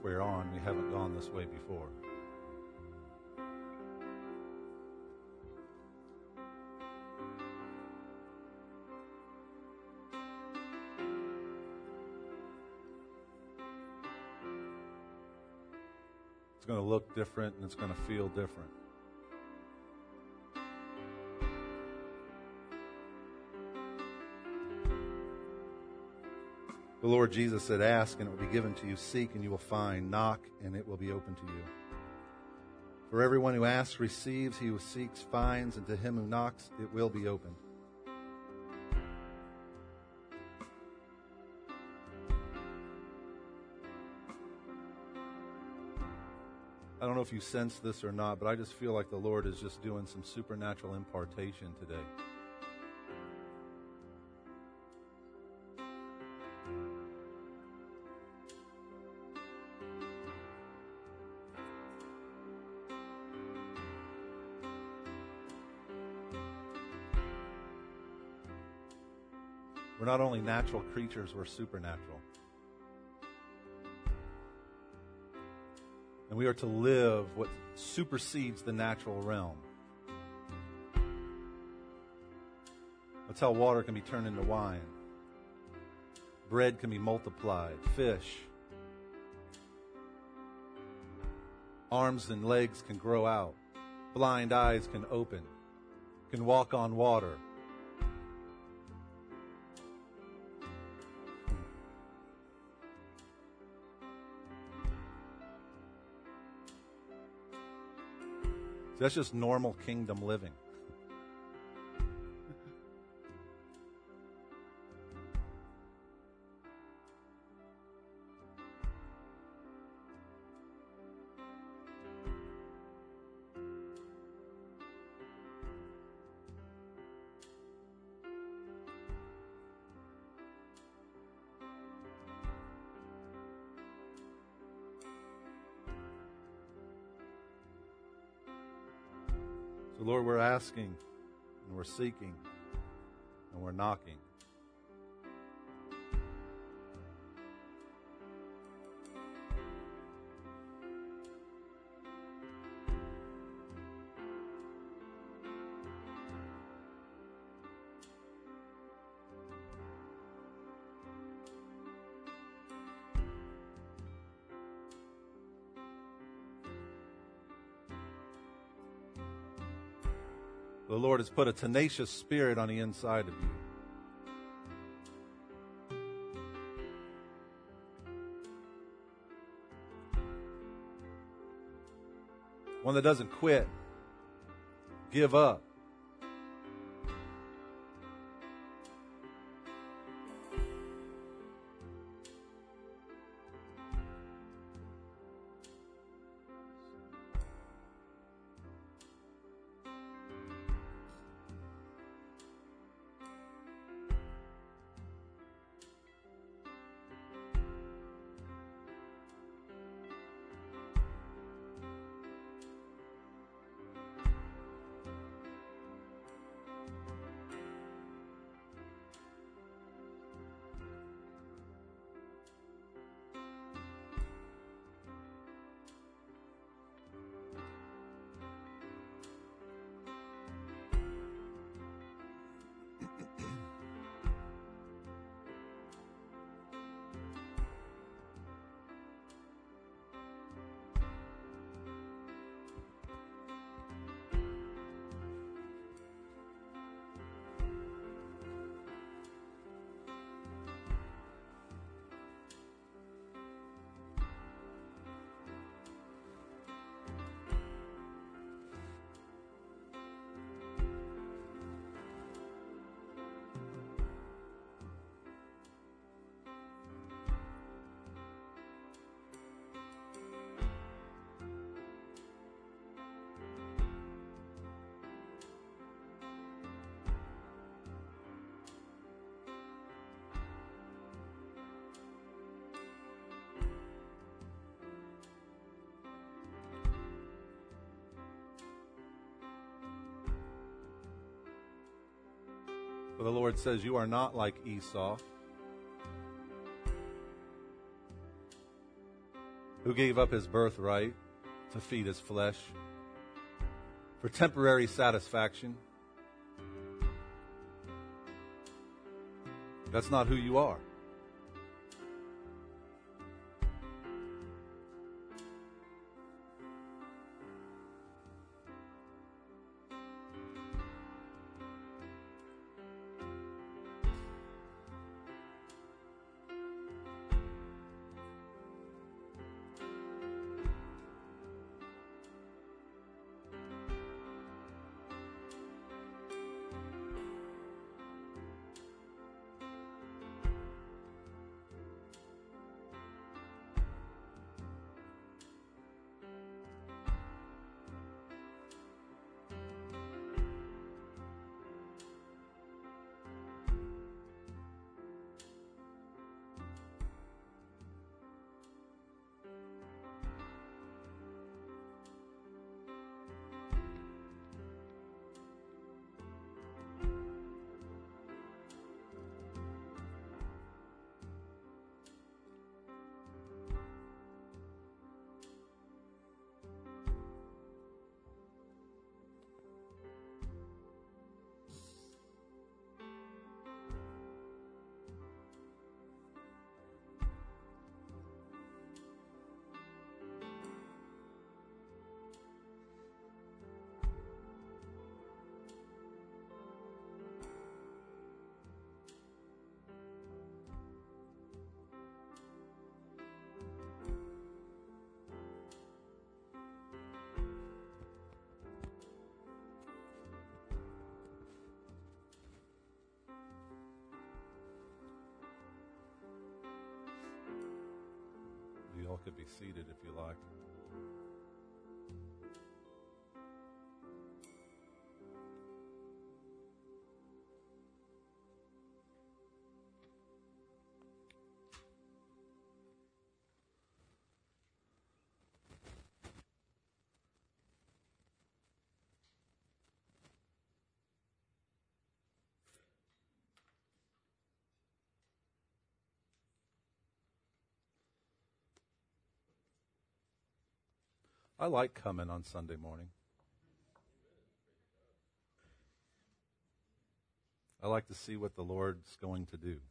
we're on, we haven't gone this way before. It's going to look different and it's going to feel different. The Lord Jesus said, ask and it will be given to you. Seek and you will find. Knock and it will be open to you. For everyone who asks receives. He who seeks finds. And to him who knocks it will be opened. I don't know if you sense this or not, but I just feel like the Lord is just doing some supernatural impartation today. We're not only natural creatures, we're supernatural. And we are to live what supersedes the natural realm. That's how water can be turned into wine. Bread can be multiplied. Fish. Arms and legs can grow out. Blind eyes can open. Can walk on water. That's just normal kingdom living. So Lord, we're asking, and we're seeking, and we're knocking. The Lord has put a tenacious spirit on the inside of you. One that doesn't quit, give up. For the Lord says, you are not like Esau. who gave up his birthright to feed his flesh for temporary satisfaction. That's not who you are. You all could be seated if you like. I like coming on Sunday morning. I like to see what the Lord's going to do.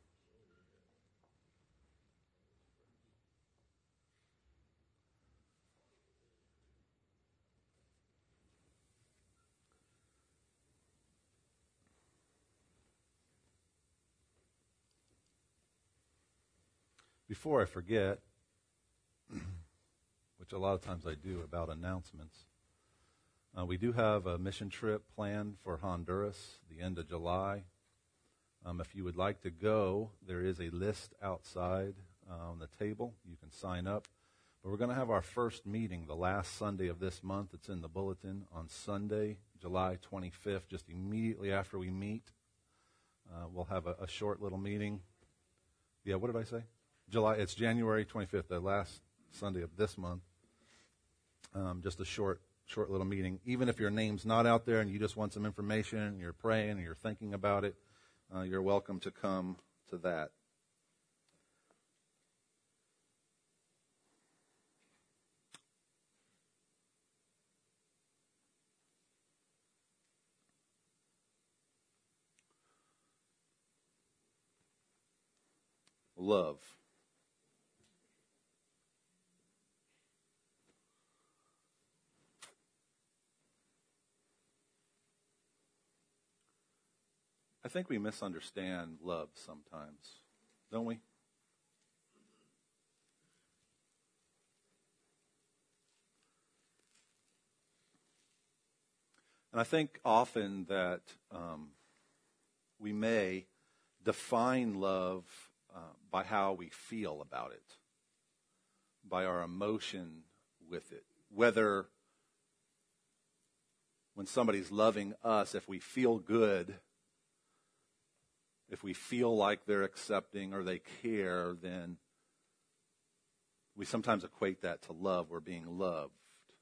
Before I forget, which a lot of times I do about announcements, we do have a mission trip planned for Honduras the end of July. If you would like to go, there is a list outside on the table. You can sign up. But we're going to have our first meeting the last Sunday of this month. It's in the bulletin on Sunday, July 25th, just immediately after we meet. We'll have a short little meeting. Yeah, what did I say? It's January 25th, the last Sunday of this month. Just a short little meeting. Even if your name's not out there and you just want some information and you're praying and you're thinking about it, you're welcome to come to that. Love. I think we misunderstand love sometimes, don't we? And I think often that we may define love by how we feel about it, by our emotion with it. Whether when somebody's loving us, if we feel good, if we feel like they're accepting or they care, then we sometimes equate that to love. We're being loved.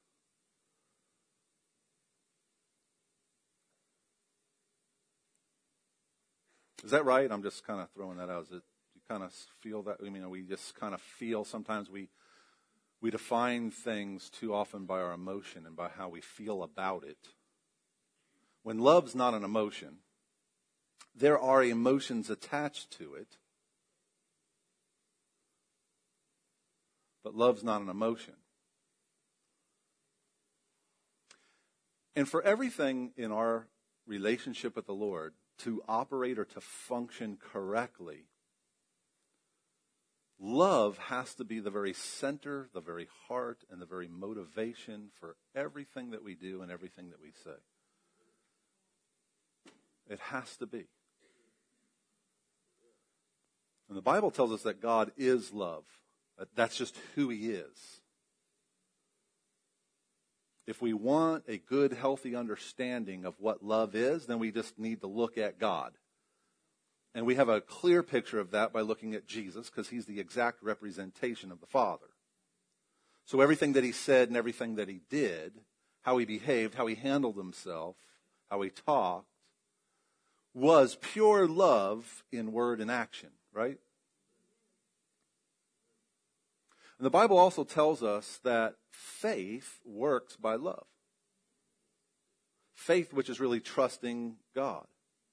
Is that right? I'm just kind of throwing that out. Is it? You kind of feel that? I mean, we just kind of feel sometimes we We define things too often by our emotion and by how we feel about it. When love's not an emotion, there are emotions attached to it, but love's not an emotion. And for everything in our relationship with the Lord to operate or to function correctly, love has to be the very center, the very heart, and the very motivation for everything that we do and everything that we say. It has to be. And the Bible tells us that God is love. That's just who He is. If we want a good, healthy understanding of what love is, then we just need to look at God. And we have a clear picture of that by looking at Jesus, because He's the exact representation of the Father. So everything that He said and everything that He did, how He behaved, how He handled Himself, how He talked, was pure love in word and action, right? And the Bible also tells us that faith works by love. Faith, which is really trusting God.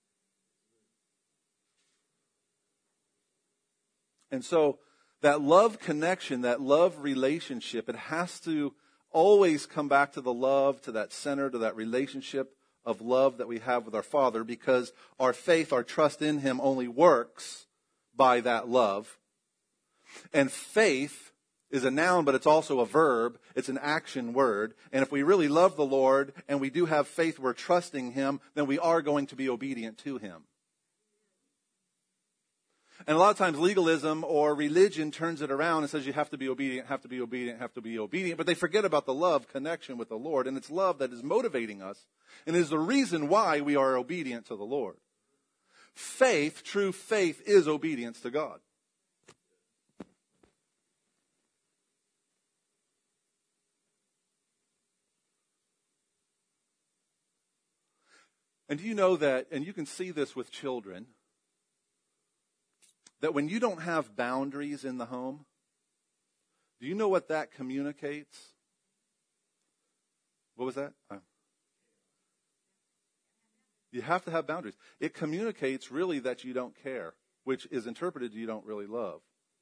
And so that love connection, that love relationship, it has to always come back to the love, to that center, to that relationship of love that we have with our Father, because our faith, our trust in Him only works by that love. And faith is a noun, but it's also a verb. It's an action word. And if we really love the Lord and we do have faith, we're trusting Him, then we are going to be obedient to Him. And a lot of times legalism or religion turns it around and says you have to be obedient, have to be obedient, have to be obedient. But they forget about the love connection with the Lord. And it's love that is motivating us and is the reason why we are obedient to the Lord. Faith, true faith, is obedience to God. And do you know that, and you can see this with children, that when you don't have boundaries in the home, do you know what that communicates? What was that? You have to have boundaries. It communicates really that you don't care, which is interpreted you don't really love.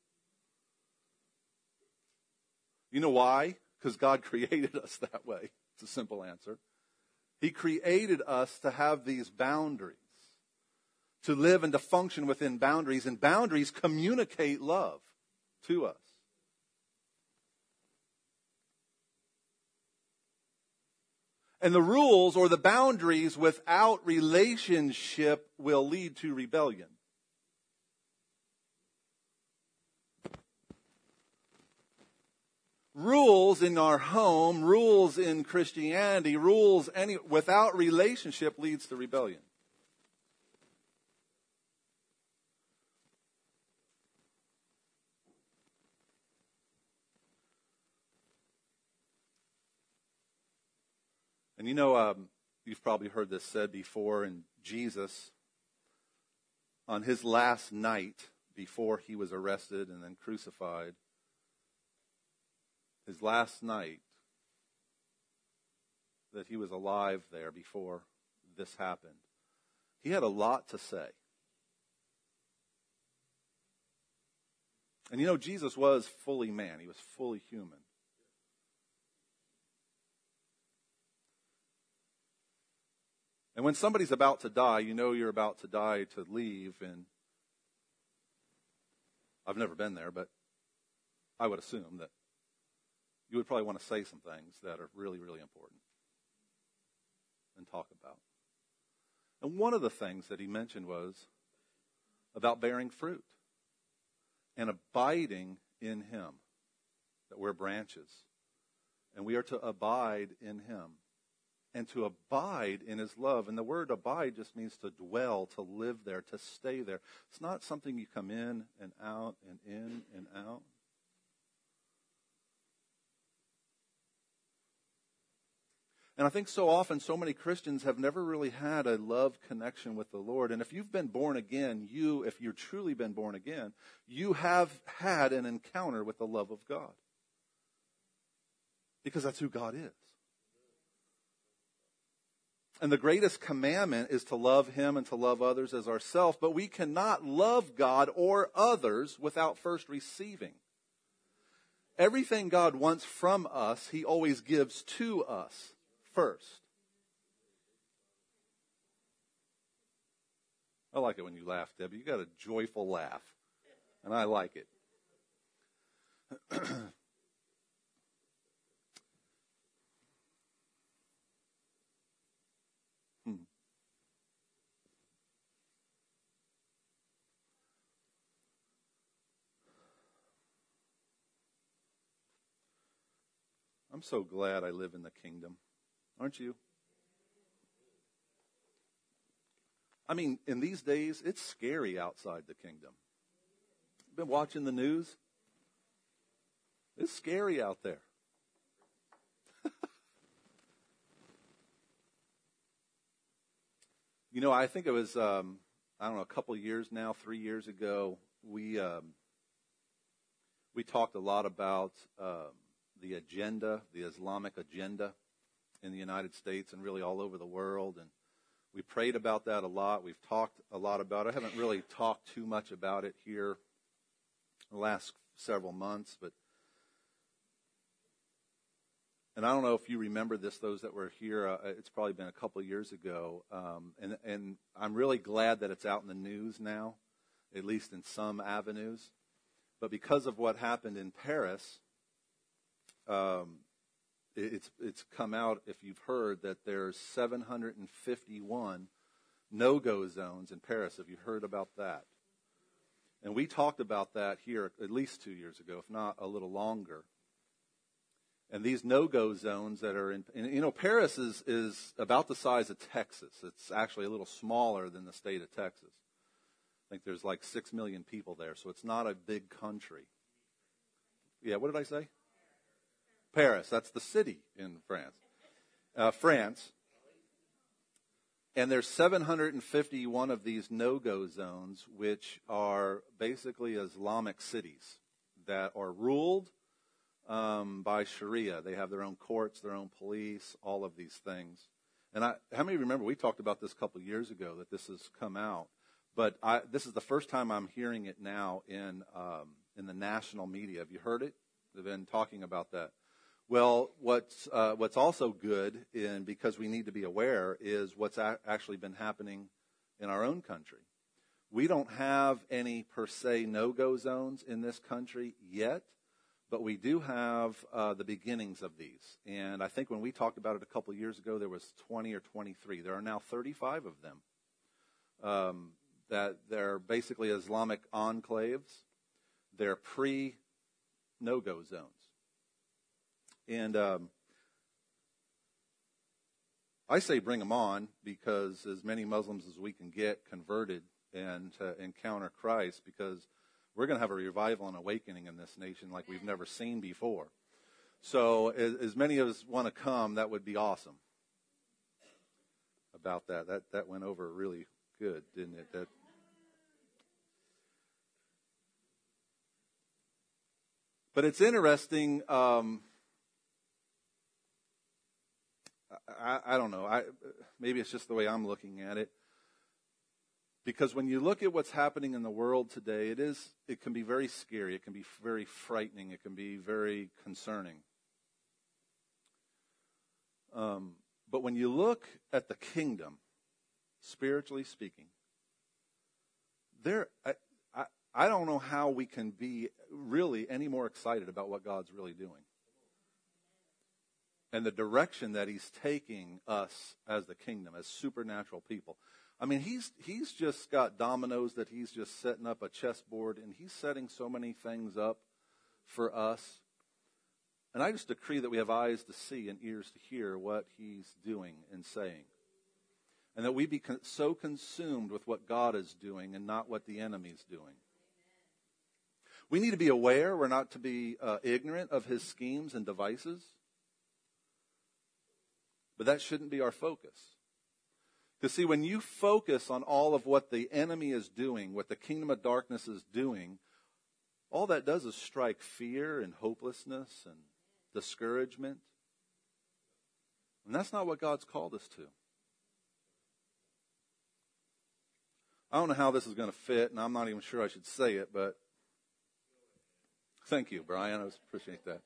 You know why? Because God created us that way. It's a simple answer. He created us to have these boundaries, to live and to function within boundaries, and boundaries communicate love to us. And the rules or the boundaries without relationship will lead to rebellion. Rules in our home, rules in Christianity, rules without relationship leads to rebellion. And you know, you've probably heard this said before, and Jesus, on His last night before He was arrested and then crucified, His last night that He was alive there before this happened, He had a lot to say. And you know, Jesus was fully man. He was fully human. And when somebody's about to die, you know you're about to die to leave. And I've never been there, but I would assume that you would probably want to say some things that are really, really important and talk about. And one of the things that He mentioned was about bearing fruit and abiding in Him, that we're branches and we are to abide in Him. And to abide in His love. And the word abide just means to dwell, to live there, to stay there. It's not something you come in and out and in and out. And I think so often, so many Christians have never really had a love connection with the Lord. And if you've been born again, if you've truly been born again, you have had an encounter with the love of God. because that's who God is. And the greatest commandment is to love him and to love others as ourselves, but we cannot love God or others without first receiving. Everything God wants from us, he always gives to us first. I like it when you laugh, Debbie. You got a joyful laugh, and I like it. I'm so glad I live in the kingdom. Aren't you? I mean, in these days, it's scary outside the kingdom. Been watching the news? It's scary out there. You know, I think it was, I don't know, a couple of years now, 3 years ago, we talked a lot about the agenda, the Islamic agenda in the United States and really all over the world. And we prayed about that a lot. We've talked a lot about it. I haven't really talked too much about it here the last several months, and I don't know if you remember this, those that were here. It's probably been a couple of years ago, and I'm really glad that it's out in the news now, at least in some avenues. But because of what happened in Paris, it's come out, if you've heard, that there's 751 no-go zones in Paris. Have you heard about that? And we talked about that here at least 2 years ago, if not a little longer. And these no-go zones that are in, you know, Paris is about the size of Texas. It's actually a little smaller than the state of Texas. I think there's like 6 million people there, so it's not a big country. Yeah, what did I say? Paris, that's the city in France. France. And there's 751 of these no-go zones, which are basically Islamic cities that are ruled by Sharia. They have their own courts, their own police, all of these things. And how many remember we talked about this a couple of years ago, that this has come out? But this is the first time I'm hearing it now in the national media. Have you heard it? They've been talking about that. Well, what's also good, because we need to be aware, is what's actually been happening in our own country. We don't have any per se no-go zones in this country yet, but we do have the beginnings of these. And I think when we talked about it a couple of years ago, there was 20 or 23. There are now 35 of them. That they're basically Islamic enclaves. They're pre-no-go zones. And I say bring them on, because as many Muslims as we can get converted and to encounter Christ, because we're going to have a revival and awakening in this nation like we've never seen before. So as many of us want to come, that would be awesome. About that went over really good, didn't it? But it's interesting. I don't know. Maybe it's just the way I'm looking at it. Because when you look at what's happening in the world today, it can be very scary. It can be very frightening. It can be very concerning. But when you look at the kingdom, spiritually speaking, I don't know how we can be really any more excited about what God's really doing. And the direction that he's taking us as the kingdom, as supernatural people. I mean, he's just got dominoes that he's just setting up a chessboard, and he's setting so many things up for us. And I just decree that we have eyes to see and ears to hear what he's doing and saying. And that we be so consumed with what God is doing and not what the enemy's doing. We need to be aware. We're not to be ignorant of his schemes and devices. But that shouldn't be our focus. Because see, when you focus on all of what the enemy is doing, what the kingdom of darkness is doing, all that does is strike fear and hopelessness and discouragement. And that's not what God's called us to. I don't know how this is going to fit, and I'm not even sure I should say it, but thank you, Brian. I appreciate that.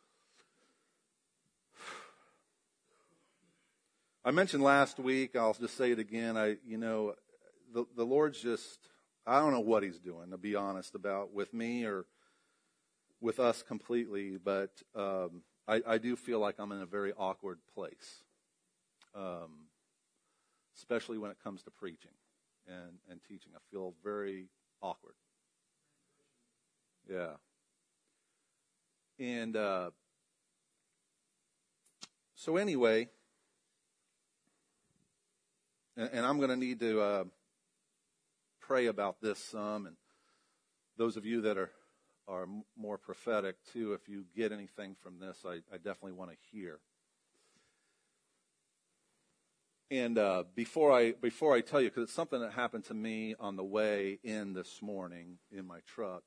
I mentioned last week, I'll just say it again, the Lord's just, I don't know what he's doing, to be honest, about with me or with us completely, but I do feel like I'm in a very awkward place, especially when it comes to preaching and teaching. I feel very awkward. Yeah. And so anyway, and I'm going to need to pray about this some, and those of you that are more prophetic too, if you get anything from this, I definitely want to hear. And before I tell you, because it's something that happened to me on the way in this morning in my truck,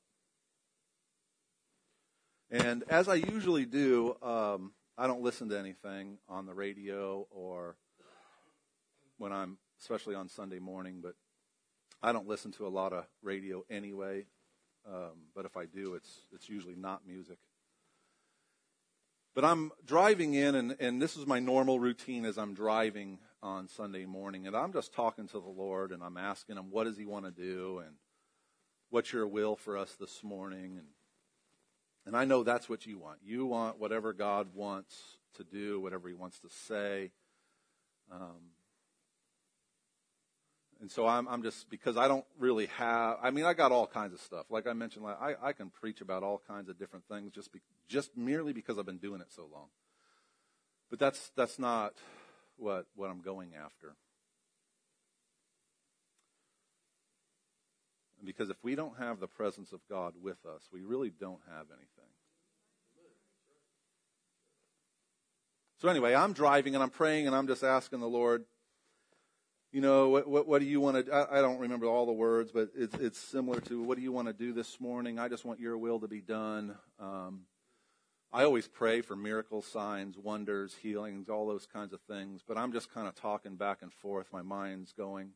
and as I usually do, I don't listen to anything on the radio or when I'm, especially on Sunday morning, but I don't listen to a lot of radio anyway. But if I do, it's usually not music. But I'm driving in, and this is my normal routine as I'm driving on Sunday morning, and I'm just talking to the Lord, and I'm asking him, what does he want to do, and what's your will for us this morning? And I know that's what you want. You want whatever God wants to do, whatever he wants to say. And so I'm just, because I don't really have, I got all kinds of stuff. Like I mentioned, I can preach about all kinds of different things just merely because I've been doing it so long. But that's not what I'm going after. Because if we don't have the presence of God with us, we really don't have anything. So anyway, I'm driving and I'm praying and I'm just asking the Lord, what do you want to, I don't remember all the words, but it's similar to, what do you want to do this morning? I just want your will to be done. I always pray for miracles, signs, wonders, healings, all those kinds of things, but I'm just kind of talking back and forth. My mind's going.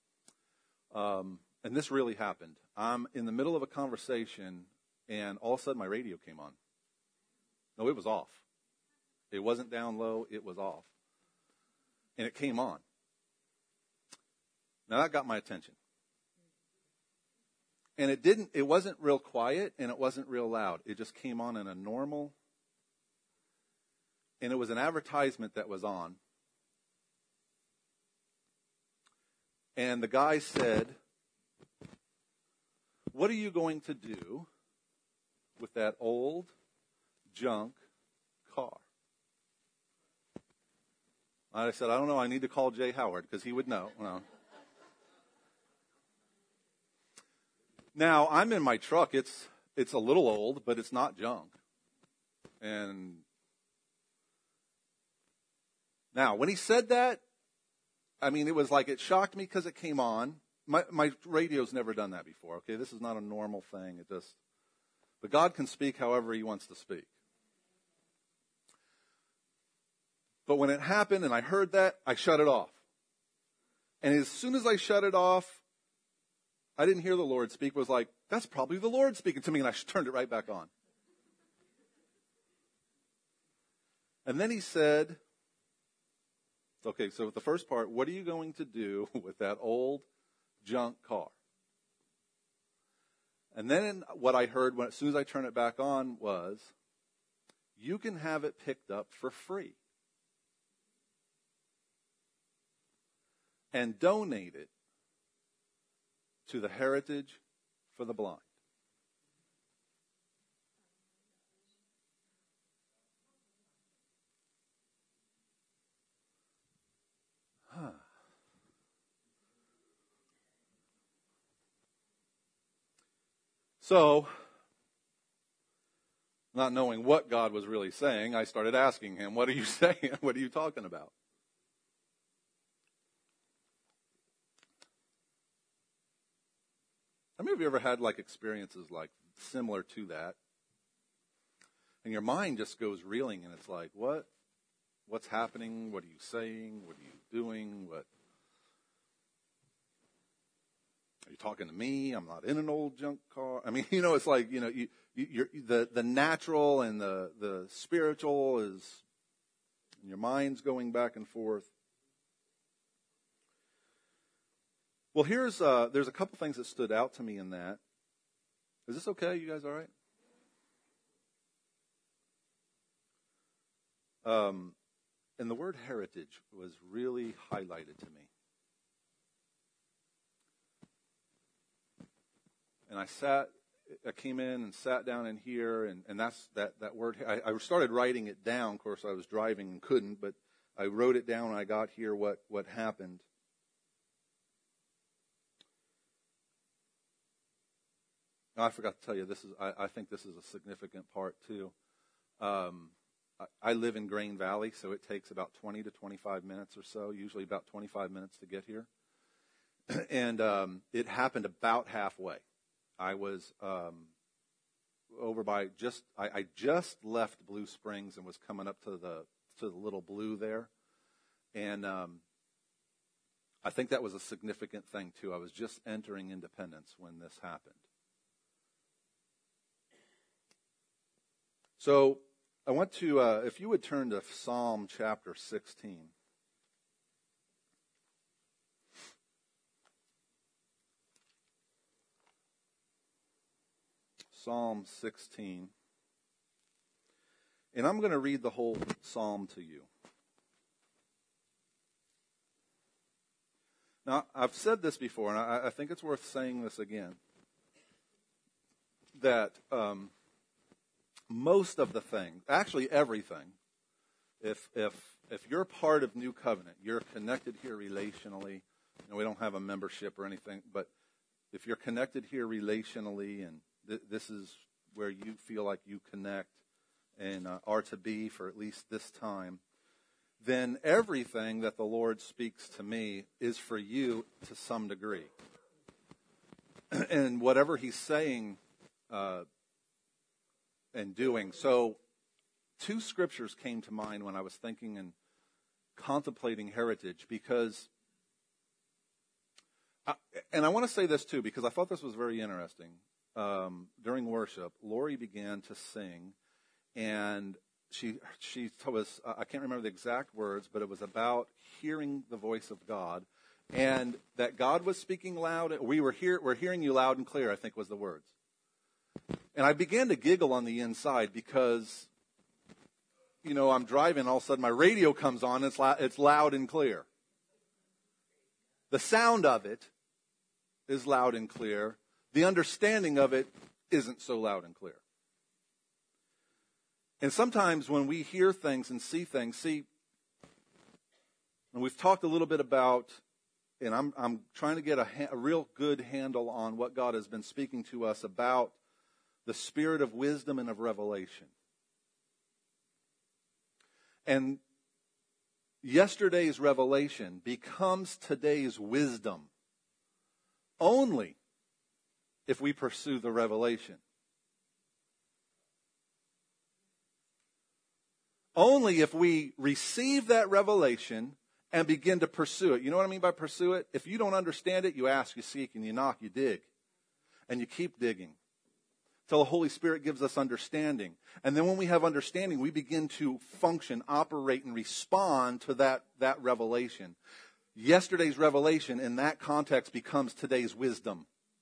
And this really happened. I'm in the middle of a conversation, and all of a sudden my radio came on. No, it was off. It wasn't down low. It was off. And it came on. Now that got my attention. And it wasn't real quiet, and it wasn't real loud. It just came on in a normal, and it was an advertisement that was on. And the guy said, what are you going to do with that old junk car? I said, I don't know. I need to call Jay Howard because he would know. No. Now, I'm in my truck. It's a little old, but it's not junk. And now, when he said that, it was like it shocked me because it came on. My radio's never done that before, okay? This is not a normal thing. But God can speak however he wants to speak. But when it happened and I heard that, I shut it off. And as soon as I shut it off, I didn't hear the Lord speak. It was like, that's probably the Lord speaking to me, and I turned it right back on. And then he said, okay, so the first part, what are you going to do with that old junk car? And then what I heard as soon as I turned it back on was, you can have it picked up for free and donate it to the Heritage for the Blind. So, not knowing what God was really saying, I started asking him, what are you saying? What are you talking about? How many of you ever had experiences similar to that? And your mind just goes reeling and it's like, what what's happening? What are you saying? What are you doing? What are you talking to me? I'm not in an old junk car. I mean, it's like, you're the natural and the spiritual is, and your mind's going back and forth. Well, there's a couple things that stood out to me in that. Is this okay? You guys all right? And the word heritage was really highlighted to me. And I came in and sat down in here, and that's that word. I started writing it down. Of course, I was driving and couldn't, but I wrote it down when I got here what happened. I forgot to tell you, I think this is a significant part too. I live in Grain Valley, so it takes about 20 to 25 minutes or so, usually about 25 minutes to get here. And it happened about halfway. I was over by I just left Blue Springs and was coming up to the Little Blue there. And I think that was a significant thing too. I was just entering Independence when this happened. So I want to, if you would turn to Psalm chapter 16. Psalm 16. And I'm going to read the whole psalm to you. Now, I've said this before, and I think it's worth saying this again, that most of the things, actually everything, if you're part of New Covenant, you're connected here relationally. We don't have a membership or anything, but if you're connected here relationally, and this is where you feel like you connect and are to be for at least this time, then everything that the Lord speaks to me is for you to some degree. And whatever He's saying and doing. So 2 scriptures came to mind when I was thinking and contemplating heritage, because and I want to say this too, because I thought this was very interesting. During worship, Lori began to sing, and she was, I can't remember the exact words, but it was about hearing the voice of God, and that God was speaking loud. We're hearing you loud and clear, I think was the words. And I began to giggle on the inside because, I'm driving, all of a sudden my radio comes on, and it's loud and clear. The sound of it is loud and clear. The understanding of it isn't so loud and clear. And sometimes when we hear things and see things, and we've talked a little bit about, and I'm trying to get a real good handle on what God has been speaking to us about the spirit of wisdom and of revelation. And yesterday's revelation becomes today's wisdom only if we pursue the revelation. Only if we receive that revelation and begin to pursue it. You know what I mean by pursue it? If you don't understand it, you ask, you seek, and you knock, you dig. And you keep digging till the Holy Spirit gives us understanding. And then when we have understanding, we begin to function, operate, and respond to that revelation. Yesterday's revelation in that context becomes today's wisdom.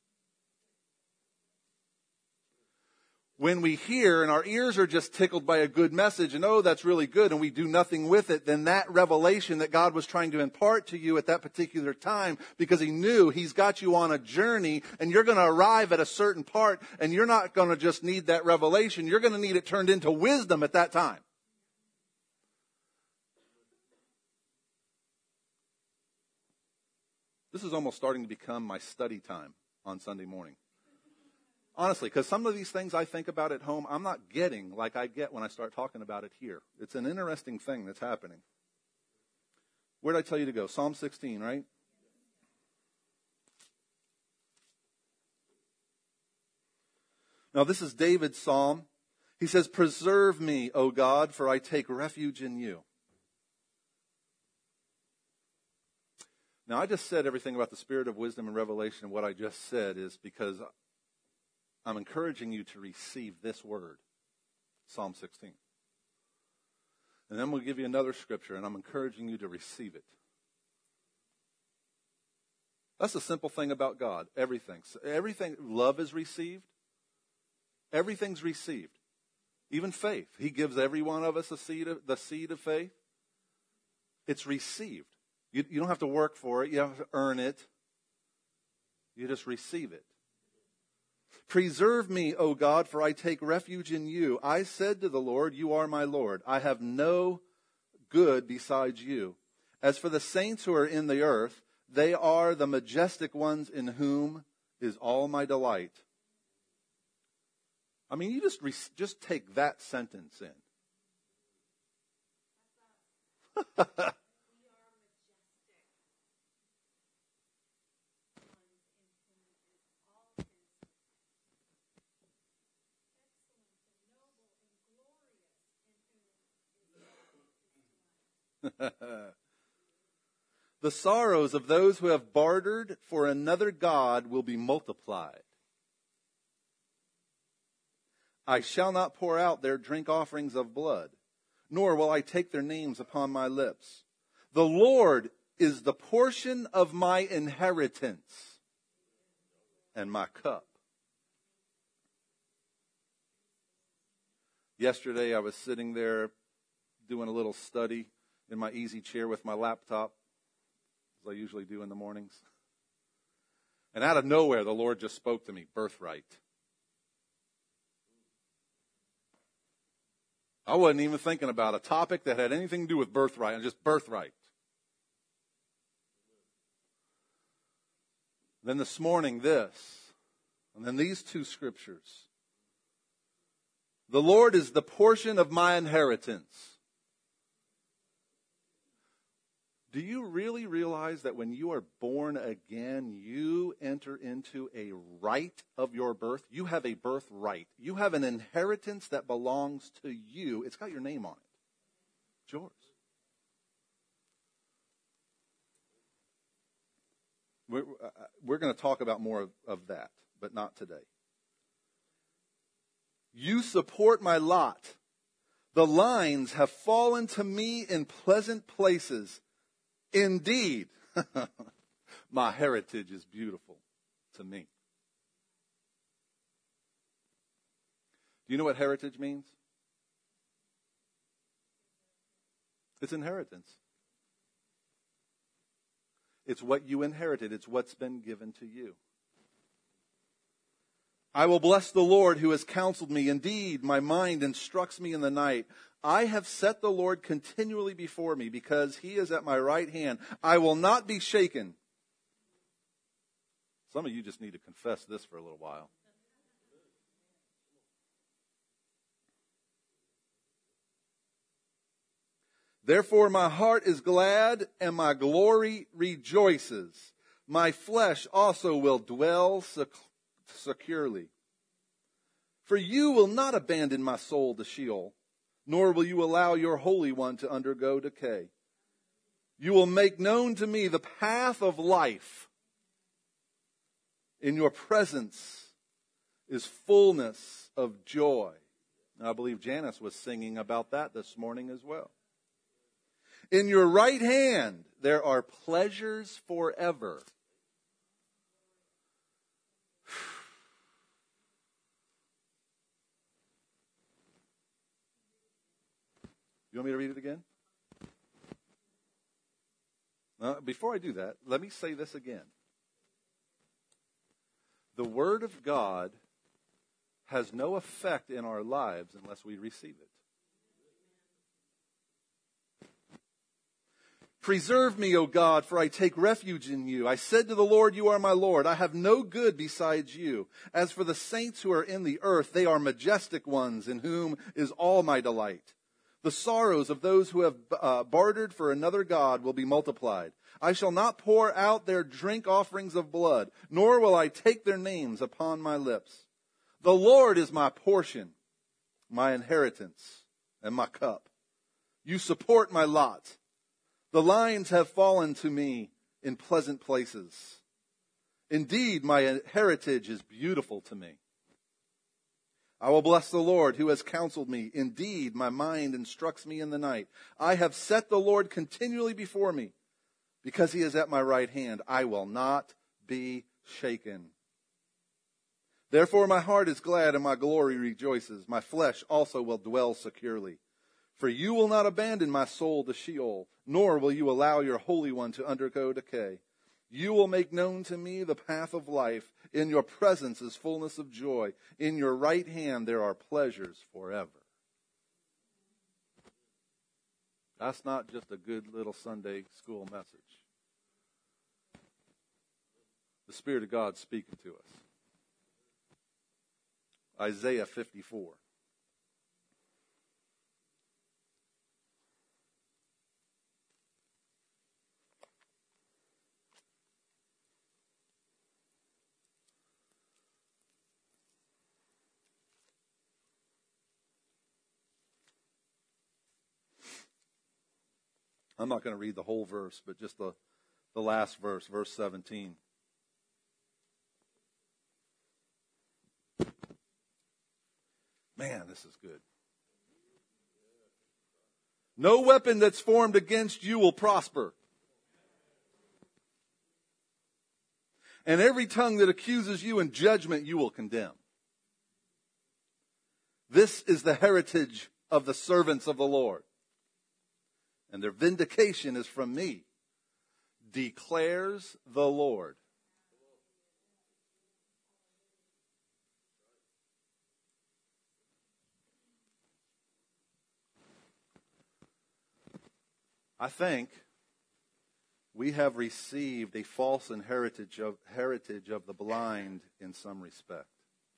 When we hear and our ears are just tickled by a good message and, oh, that's really good, and we do nothing with it, then that revelation that God was trying to impart to you at that particular time, because He knew He's got you on a journey and you're going to arrive at a certain part, and you're not going to just need that revelation. You're going to need it turned into wisdom at that time. This is almost starting to become my study time on Sunday morning. Honestly, because some of these things I think about at home, I'm not getting like I get when I start talking about it here. It's an interesting thing that's happening. Where did I tell you to go? Psalm 16, right? Now, this is David's psalm. He says, "Preserve me, O God, for I take refuge in you." Now, I just said everything about the spirit of wisdom and revelation, and what I just said is because I'm encouraging you to receive this word, Psalm 16. And then we'll give you another scripture, and I'm encouraging you to receive it. That's the simple thing about God. Everything. Love is received. Everything's received. Even faith. He gives every one of us the seed of faith. It's received. You don't have to work for it. You don't have to earn it. You just receive it. Preserve me, O God, for I take refuge in you. I said to the Lord, you are my Lord. I have no good besides you. As for the saints who are in the earth, they are the majestic ones in whom is all my delight. I mean, you just take that sentence in. The sorrows of those who have bartered for another god will be multiplied. I shall not pour out their drink offerings of blood, nor will I take their names upon my lips. The Lord is the portion of my inheritance and my cup. Yesterday I was sitting there doing a little study in my easy chair with my laptop, as I usually do in the mornings. And out of nowhere, the Lord just spoke to me, birthright. I wasn't even thinking about a topic that had anything to do with birthright, and just birthright. Then this morning, this, and then these two scriptures. The Lord is the portion of my inheritance. Do you really realize that when you are born again, you enter into a right of your birth? You have a birthright. You have an inheritance that belongs to you. It's got your name on it. It's yours. We're going to talk about more of that, but not today. You support my lot. The lines have fallen to me in pleasant places. Indeed, my heritage is beautiful to me. Do you know what heritage means? It's inheritance. It's what you inherited. It's what's been given to you. I will bless the Lord who has counseled me. Indeed, my mind instructs me in the night. I have set the Lord continually before me because he is at my right hand. I will not be shaken. Some of you just need to confess this for a little while. Therefore, my heart is glad and my glory rejoices. My flesh also will dwell securely. For you will not abandon my soul to Sheol, nor will you allow your Holy One to undergo decay. You will make known to me the path of life. In your presence is fullness of joy. Now, I believe Janice was singing about that this morning as well. In your right hand there are pleasures forever. You want me to read it again? Before I do that, let me say this again. The Word of God has no effect in our lives unless we receive it. Preserve me, O God, for I take refuge in you. I said to the Lord, you are my Lord. I have no good besides you. As for the saints who are in the earth, they are majestic ones, in whom is all my delight. The sorrows of those who have bartered for another god will be multiplied. I shall not pour out their drink offerings of blood, nor will I take their names upon my lips. The Lord is my portion, my inheritance, and my cup. You support my lot. The lines have fallen to me in pleasant places. Indeed, my heritage is beautiful to me. I will bless the Lord who has counseled me. Indeed, my mind instructs me in the night. I have set the Lord continually before me. Because he is at my right hand, I will not be shaken. Therefore my heart is glad and my glory rejoices. My flesh also will dwell securely. For you will not abandon my soul to Sheol, nor will you allow your Holy One to undergo decay. You will make known to me the path of life. In your presence is fullness of joy. In your right hand there are pleasures forever. That's not just a good little Sunday school message. The Spirit of God speaking to us. Isaiah 54. I'm not going to read the whole verse, but just the last verse, verse 17. Man, this is good. No weapon that's formed against you will prosper. And every tongue that accuses you in judgment you will condemn. This is the heritage of the servants of the Lord. And their vindication is from me, declares the Lord. I think we have received a false heritage of the blind in some respect.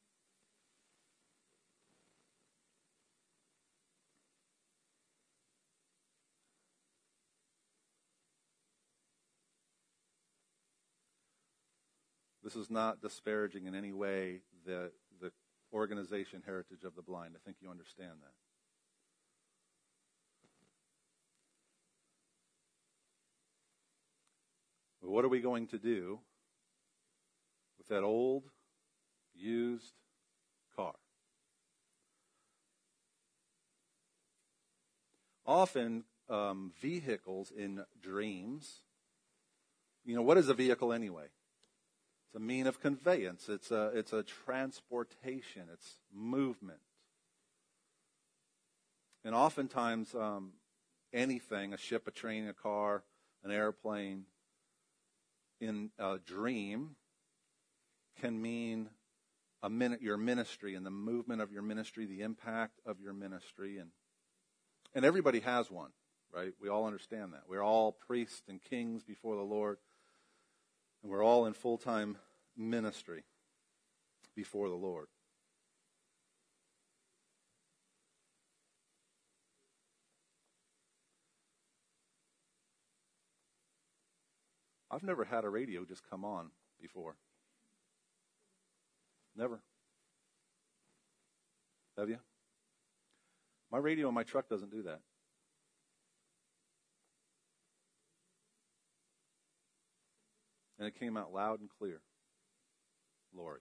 This is not disparaging in any way the organization Heritage of the Blind. I think you understand that. But what are we going to do with that old, used car? Often, vehicles in dreams, what is a vehicle anyway? It's a mean of conveyance. It's a transportation. It's movement. And oftentimes, anything, a ship, a train, a car, an airplane, in a dream can mean your ministry and the movement of your ministry, the impact of your ministry. And everybody has one, right? We all understand that. We're all priests and kings before the Lord. And we're all in full-time ministry before the Lord. I've never had a radio just come on before. Never. Have you? My radio in my truck doesn't do that. And it came out loud and clear. Lori.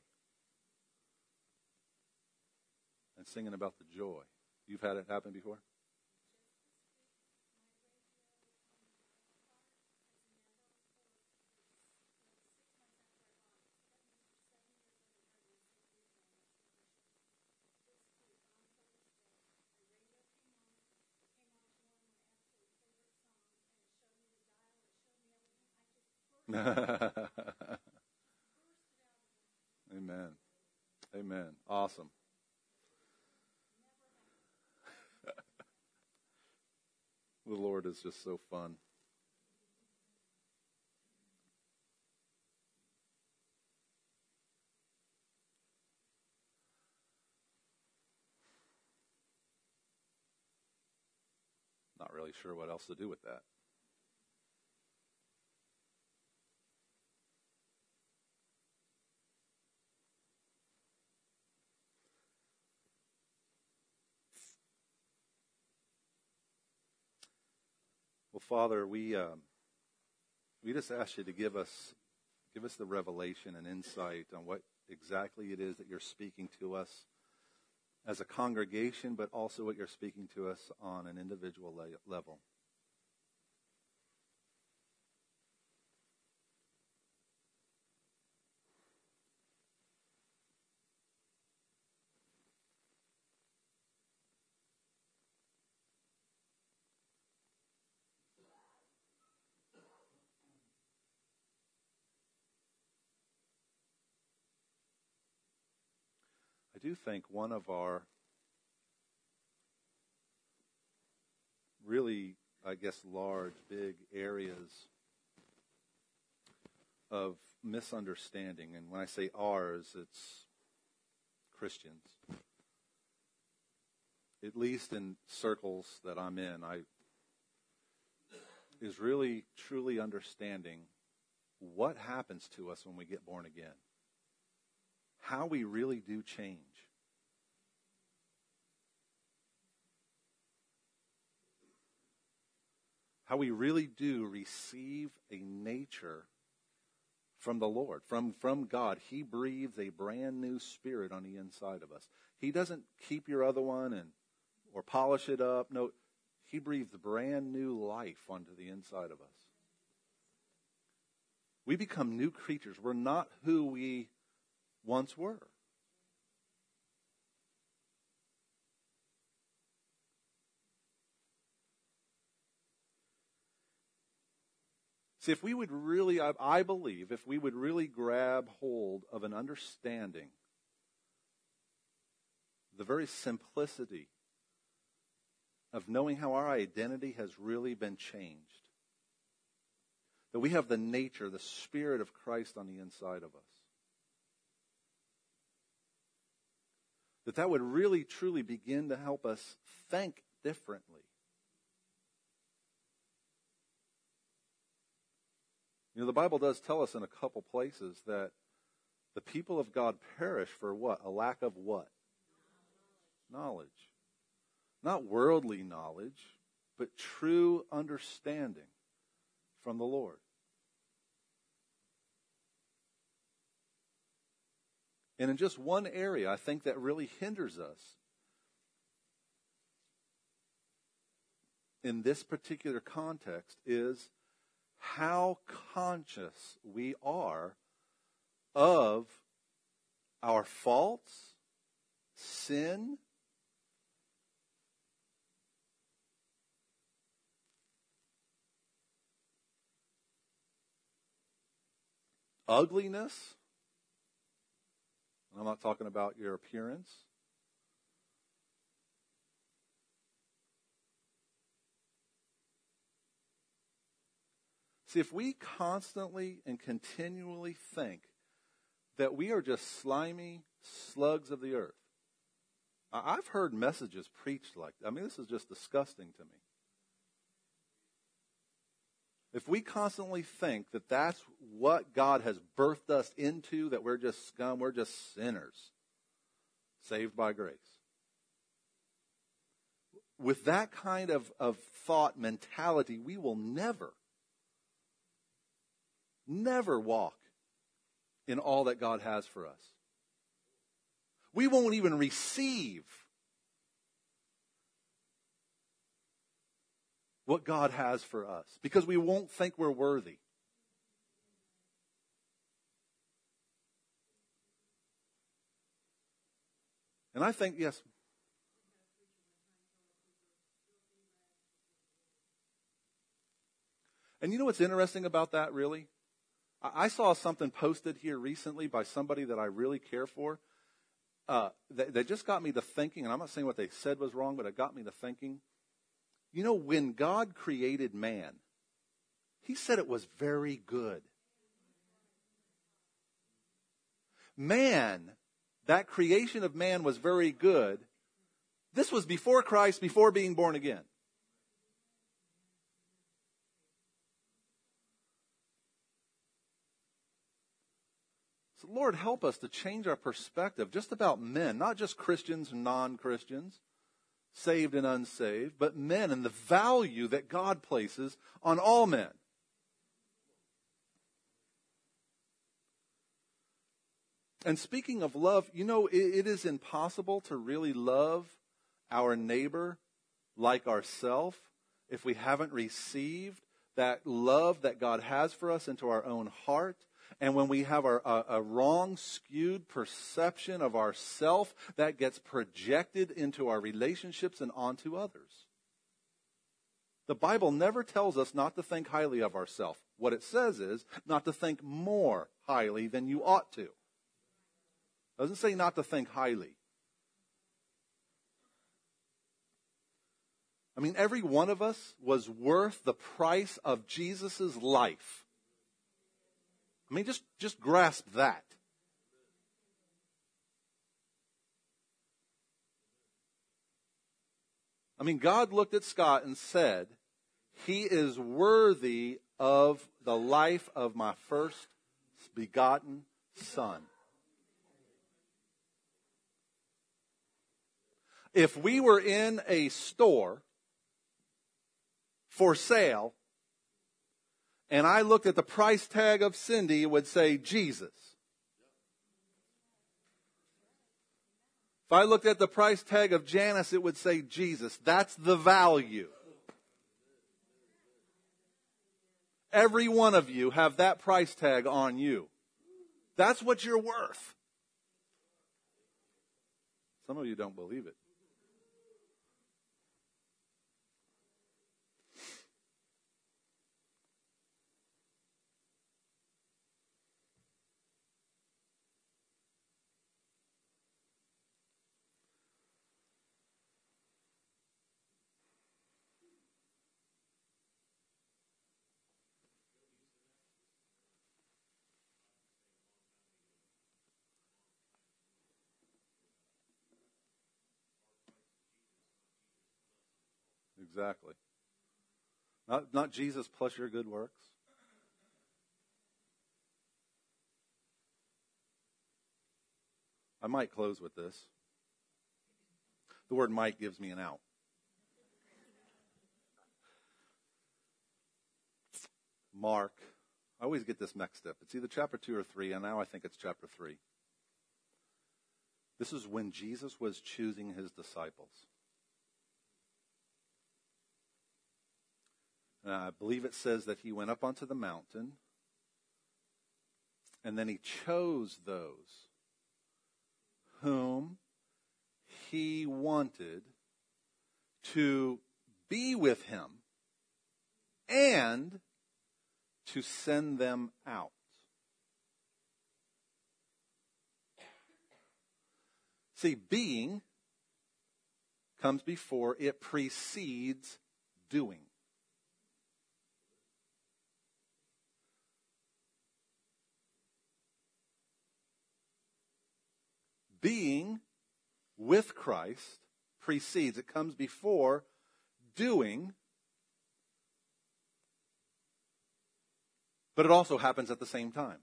And singing about the joy. You've had it happen before? Amen. Amen. Awesome. The Lord is just so fun. Not really sure what else to do with that. Well, Father, we we just ask you to give us the revelation and insight on what exactly it is that you're speaking to us as a congregation, but also what you're speaking to us on an individual level. I do think one of our really, large, big areas of misunderstanding, and when I say ours, it's Christians, at least in circles that I'm in, is really truly understanding what happens to us when we get born again. How we really do change. How we really do receive a nature from the Lord, from God. He breathes a brand new spirit on the inside of us. He doesn't keep your other one or polish it up. No, He breathes brand new life onto the inside of us. We become new creatures. We're not who we once were. See, if we would really, I believe, if we would really grab hold of an understanding, the very simplicity of knowing how our identity has really been changed, that we have the nature, the Spirit of Christ on the inside of us, that would really, truly begin to help us think differently. You know, the Bible does tell us in a couple places that the people of God perish for what? A lack of what? Knowledge. Not worldly knowledge, but true understanding from the Lord. And in just one area, I think that really hinders us in this particular context is how conscious we are of our faults, sin, ugliness. I'm not talking about your appearance. See, if we constantly and continually think that we are just slimy slugs of the earth, I've heard messages preached like that. I mean, this is just disgusting to me. If we constantly think that that's what God has birthed us into, that we're just scum, we're just sinners, saved by grace. With that kind of thought mentality, we will never walk in all that God has for us. We won't even receive what God has for us because we won't think we're worthy. And I think, yes. And you know what's interesting about that, really? I saw something posted here recently by somebody that I really care for. That just got me to thinking, and I'm not saying what they said was wrong, but it got me to thinking. You know, when God created man, He said it was very good. Man, that creation of man was very good. This was before Christ, before being born again. So Lord, help us to change our perspective just about men, not just Christians and non-Christians, saved and unsaved, but men and the value that God places on all men. And speaking of love, it is impossible to really love our neighbor like ourselves if we haven't received that love that God has for us into our own heart. And when we have a wrong, skewed perception of ourself, that gets projected into our relationships and onto others. The Bible never tells us not to think highly of ourselves. What it says is not to think more highly than you ought to. It doesn't say not to think highly. I mean, every one of us was worth the price of Jesus' life. I mean, just grasp that. I mean, God looked at Scott and said, he is worthy of the life of my first begotten son. If we were in a store for sale, and I looked at the price tag of Cindy, it would say Jesus. If I looked at the price tag of Janice, it would say Jesus. That's the value. Every one of you have that price tag on you. That's what you're worth. Some of you don't believe it. Exactly. Not Jesus plus your good works. I might close with this. The word might gives me an out. Mark. I always get this mixed up. It's either chapter 2 or 3, and now I think it's chapter 3. This is when Jesus was choosing his disciples. And I believe it says that he went up onto the mountain, and then he chose those whom he wanted to be with him and to send them out. See, being comes before, it precedes doing. Being with Christ precedes, it comes before doing, but it also happens at the same time.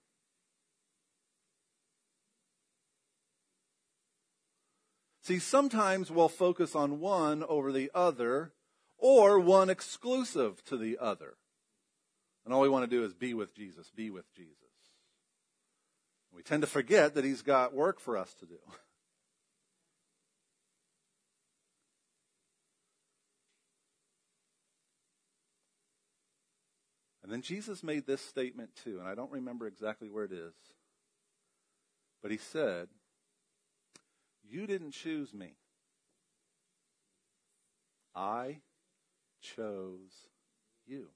See, sometimes we'll focus on one over the other, or one exclusive to the other. And all we want to do is be with Jesus, be with Jesus. We tend to forget that he's got work for us to do. And then Jesus made this statement too, and I don't remember exactly where it is. But he said, you didn't choose me. I chose you.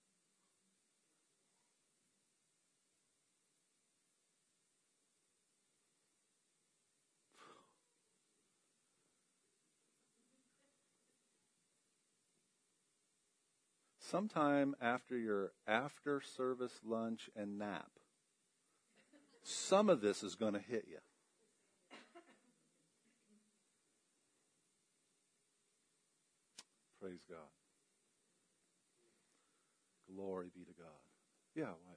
Sometime after your after-service lunch and nap, some of this is going to hit you. Praise God. Glory be to God. Yeah, what?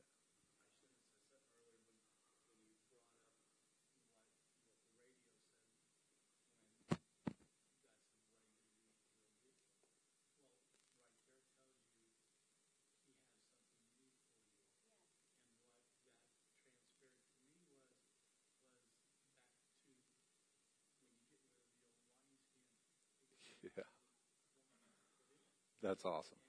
That's awesome.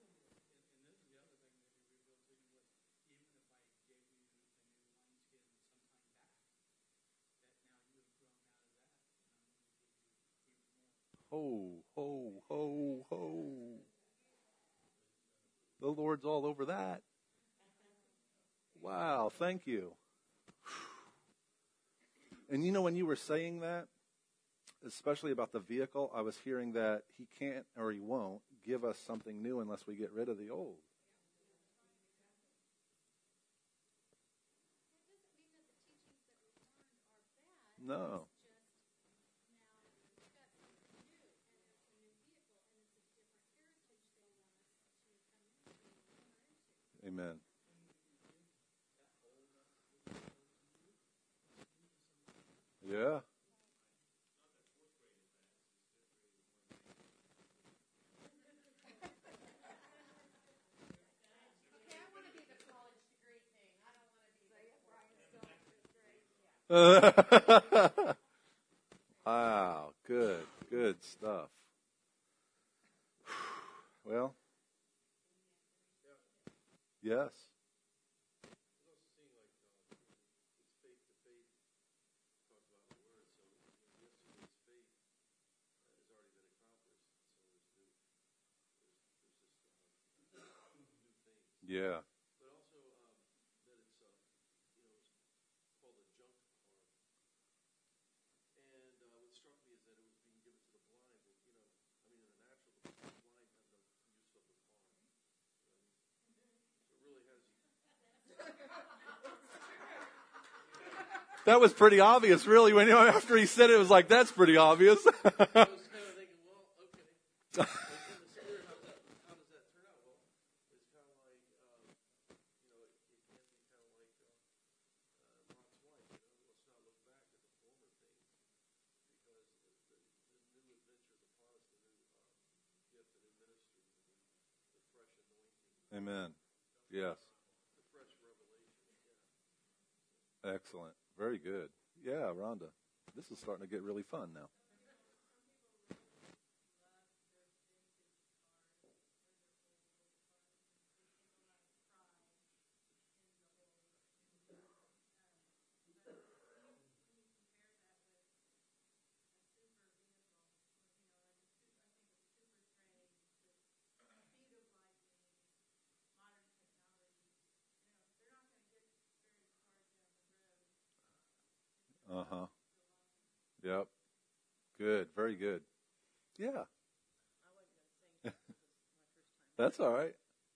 Ho, ho, ho, ho. The Lord's all over that. Wow, thank you. And you know, when you were saying that, especially about the vehicle, I was hearing that he can't or he won't give us something new unless we get rid of the old. No. Amen. Yeah. Wow. Good. Good stuff. Well, yes. Yeah. That was pretty obvious, really. When after he said it, it was like, that's pretty obvious. Amen. Yes. Excellent. Very good. Yeah, Rhonda. This is starting to get really fun now. Uh-huh. Yep. Good. Very good. Yeah. That's all right.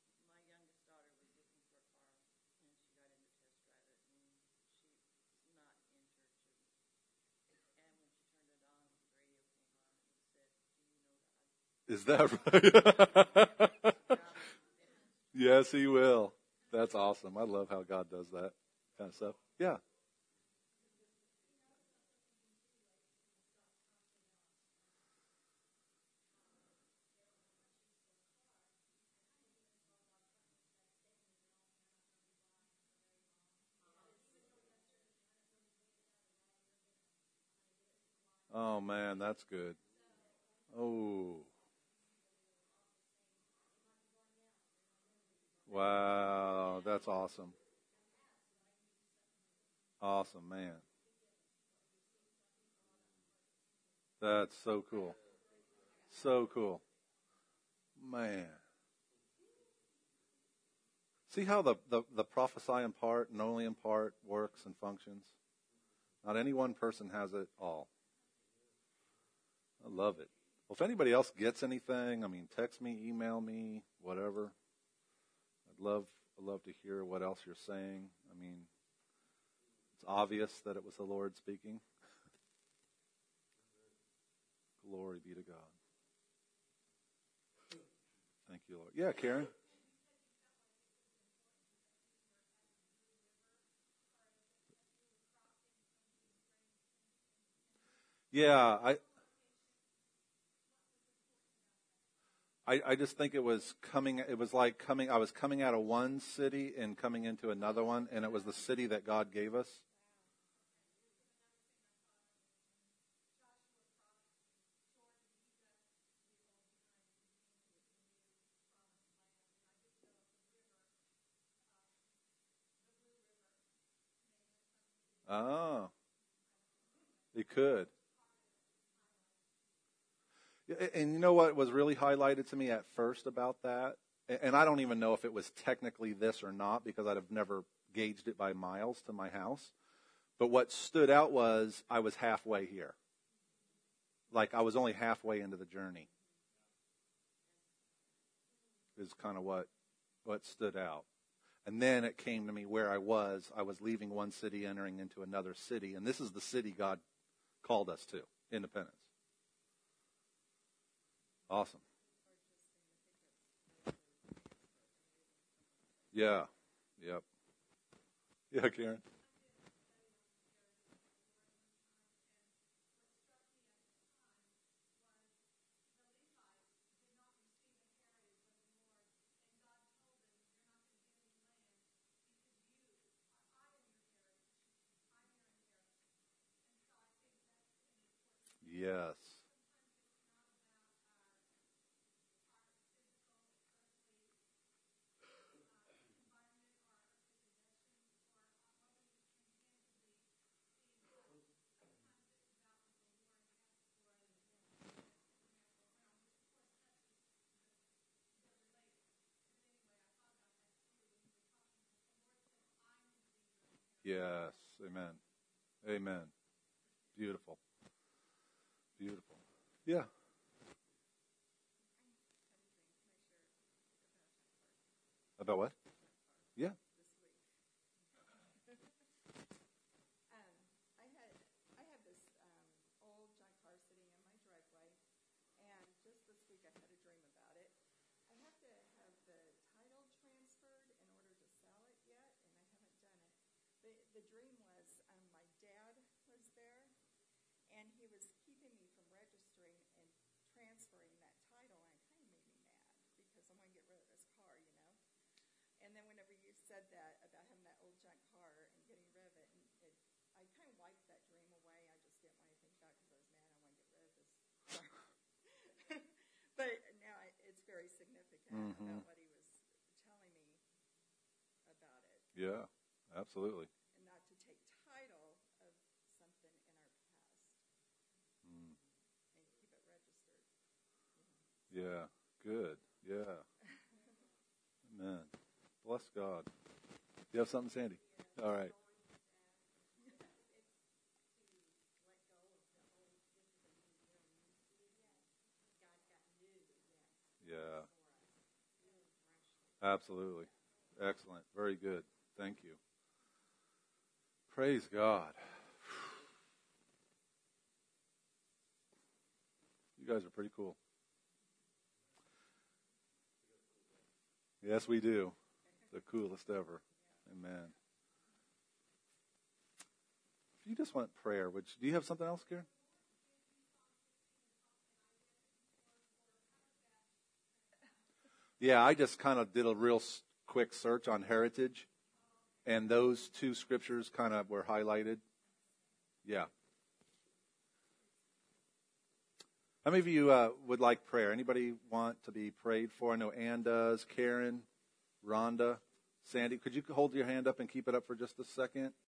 Is that right? Yes, he will. That's awesome. I love how God does that kind of stuff. Yeah. Oh, man, that's good. Oh, wow. That's awesome. Awesome, man. That's so cool. So cool. Man. See how the prophesy in part and only in part works and functions? Not any one person has it all. I love it. Well, if anybody else gets anything, I mean, text me, email me, whatever. I'd love to hear what else you're saying. I mean, it's obvious that it was the Lord speaking. Glory be to God. Thank you, Lord. Yeah, Karen. Yeah, I just think it was like I was coming out of one city and coming into another one, and it was the city that God gave us. Oh, it could. And you know what was really highlighted to me at first about that? And I don't even know if it was technically this or not because I'd have never gauged it by miles to my house. But what stood out was I was halfway here. Like I was only halfway into the journey. Is kind of what stood out. And then it came to me where I was. I was leaving one city, entering into another city. And this is the city God called us to, Independence. Awesome. Yeah. Yep. Yeah, Karen. Yes. Yes. Amen. Amen. Beautiful. Beautiful. Yeah. About what? Yeah. Mm-hmm. Yeah. Absolutely. Mm. Yeah. Good. Yeah. Amen. Bless God. You have something, Sandy? All right. Yeah. Absolutely. Excellent. Very good. Thank you. Praise God. You guys are pretty cool. Yes, we do. The coolest ever. Amen. If you just want prayer, do you have something else, Karen? Yeah, I just kind of did a real quick search on heritage, and those two scriptures kind of were highlighted. Yeah. How many of you would like prayer? Anybody want to be prayed for? I know Ann does, Karen, Rhonda, Sandy. Could you hold your hand up and keep it up for just a second?